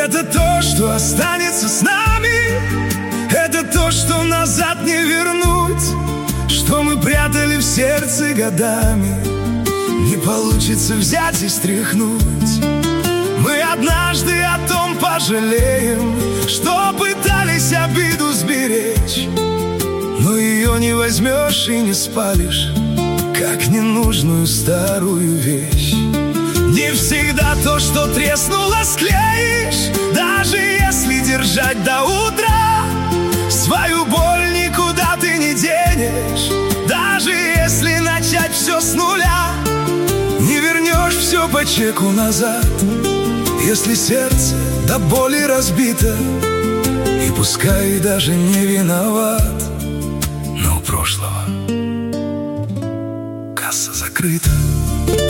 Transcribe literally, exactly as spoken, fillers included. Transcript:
Это то, что останется с нами. Это то, что назад не вернуть, что мы прятали в сердце годами. Не получится взять и стряхнуть. Мы однажды о том пожалеем, что пытались обиду сберечь, но ее не возьмешь и не спалишь, как ненужную старую вещь. Не всегда то, что треснуло, склеишь, даже если держать до утра. Свою боль никуда ты не денешь, даже если начать все с нуля. Не вернешь все по чеку назад, если сердце до боли разбито. И пускай даже не виноват, но у прошлого касса закрыта.